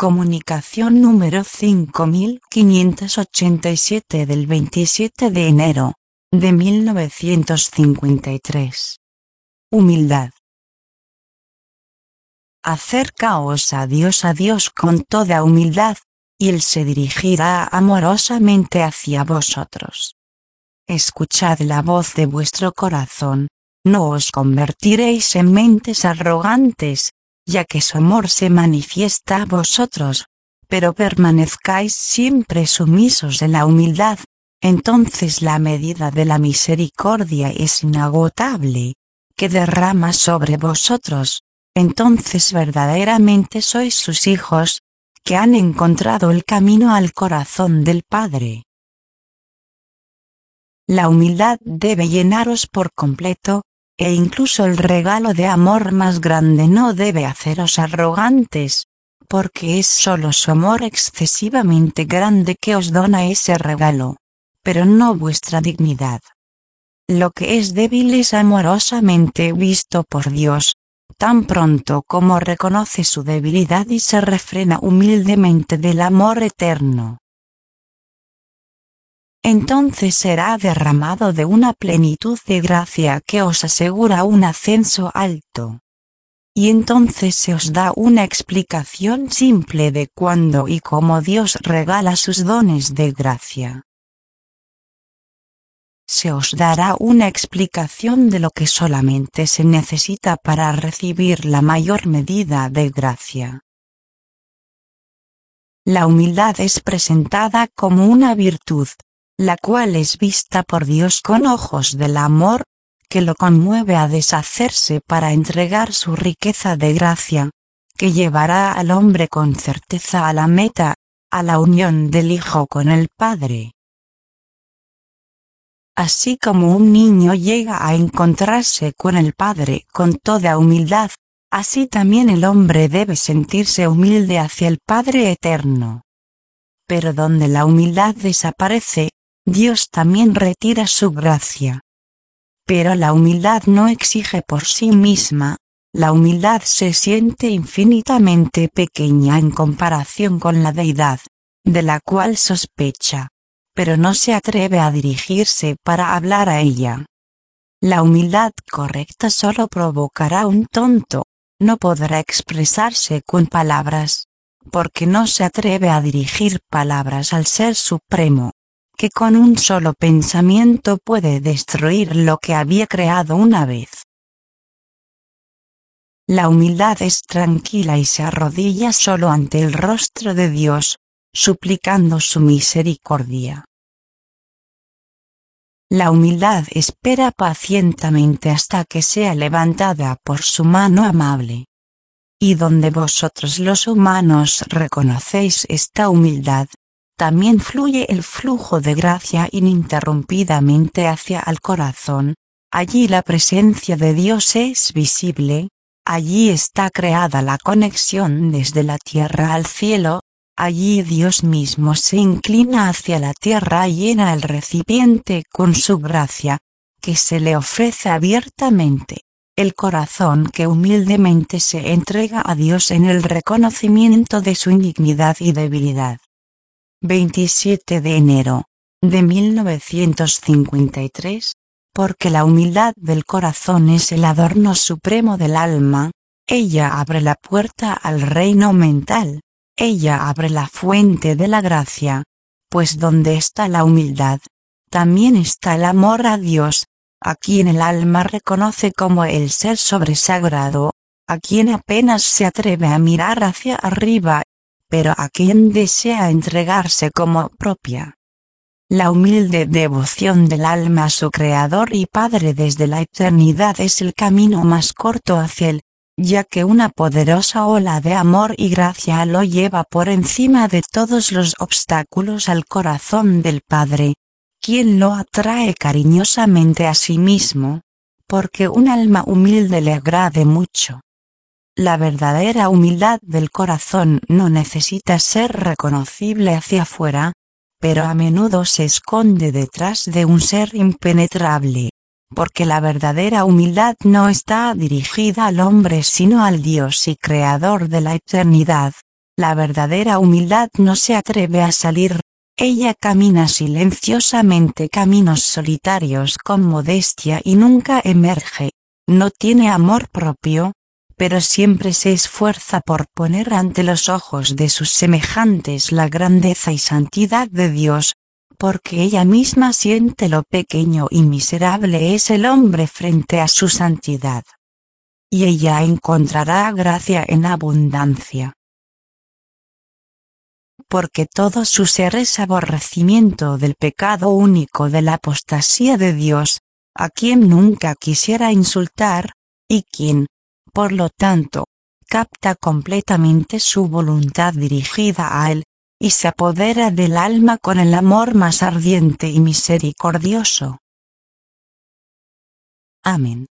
Comunicación número 5587 del 27 de enero de 1953. Humildad. Acercaos a Dios con toda humildad, y Él se dirigirá amorosamente hacia vosotros. Escuchad la voz de vuestro corazón, no os convertiréis en mentes arrogantes, ya que su amor se manifiesta a vosotros, pero permanezcáis siempre sumisos en la humildad, entonces la medida de la misericordia es inagotable, que derrama sobre vosotros, entonces verdaderamente sois sus hijos, que han encontrado el camino al corazón del Padre. La humildad debe llenaros por completo, e incluso el regalo de amor más grande no debe haceros arrogantes, porque es solo su amor excesivamente grande que os dona ese regalo, pero no vuestra dignidad. Lo que es débil es amorosamente visto por Dios, tan pronto como reconoce su debilidad y se refrena humildemente del amor eterno. Entonces será derramado de una plenitud de gracia que os asegura un ascenso alto. Y entonces se os da una explicación simple de cuándo y cómo Dios regala sus dones de gracia. Se os dará una explicación de lo que solamente se necesita para recibir la mayor medida de gracia. La humildad es presentada como una virtud, la cual es vista por Dios con ojos del amor, que lo conmueve a deshacerse para entregar su riqueza de gracia, que llevará al hombre con certeza a la meta, a la unión del Hijo con el Padre. Así como un niño llega a encontrarse con el Padre con toda humildad, así también el hombre debe sentirse humilde hacia el Padre eterno. Pero donde la humildad desaparece, Dios también retira su gracia. Pero la humildad no exige por sí misma, la humildad se siente infinitamente pequeña en comparación con la deidad, de la cual sospecha, pero no se atreve a dirigirse para hablar a ella. La humildad correcta solo provocará un tonto, no podrá expresarse con palabras, porque no se atreve a dirigir palabras al Ser Supremo, que con un solo pensamiento puede destruir lo que había creado una vez. La humildad es tranquila y se arrodilla solo ante el rostro de Dios, suplicando su misericordia. La humildad espera pacientemente hasta que sea levantada por su mano amable. Y donde vosotros los humanos reconocéis esta humildad, también fluye el flujo de gracia ininterrumpidamente hacia el corazón, allí la presencia de Dios es visible, allí está creada la conexión desde la tierra al cielo, allí Dios mismo se inclina hacia la tierra y llena el recipiente con su gracia, que se le ofrece abiertamente, el corazón que humildemente se entrega a Dios en el reconocimiento de su indignidad y debilidad. 27 de enero de 1953, porque la humildad del corazón es el adorno supremo del alma, ella abre la puerta al reino mental, ella abre la fuente de la gracia, pues donde está la humildad, también está el amor a Dios, a quien el alma reconoce como el ser sobresagrado, a quien apenas se atreve a mirar hacia arriba, pero a quien desea entregarse como propia. La humilde devoción del alma a su Creador y Padre desde la eternidad es el camino más corto hacia él, ya que una poderosa ola de amor y gracia lo lleva por encima de todos los obstáculos al corazón del Padre, quien lo atrae cariñosamente a sí mismo, porque un alma humilde le agrade mucho. La verdadera humildad del corazón no necesita ser reconocible hacia afuera, pero a menudo se esconde detrás de un ser impenetrable, porque la verdadera humildad no está dirigida al hombre sino al Dios y Creador de la eternidad, La verdadera humildad no se atreve a salir, ella camina silenciosamente caminos solitarios con modestia y nunca emerge. No tiene amor propio, pero siempre se esfuerza por poner ante los ojos de sus semejantes la grandeza y santidad de Dios, porque ella misma siente lo pequeño y miserable es el hombre frente a su santidad. Y ella encontrará gracia en abundancia. Porque todo su ser es aborrecimiento del pecado único de la apostasía de Dios, a quien nunca quisiera insultar, y quien, por lo tanto, capta completamente su voluntad dirigida a él, y se apodera del alma con el amor más ardiente y misericordioso. Amén.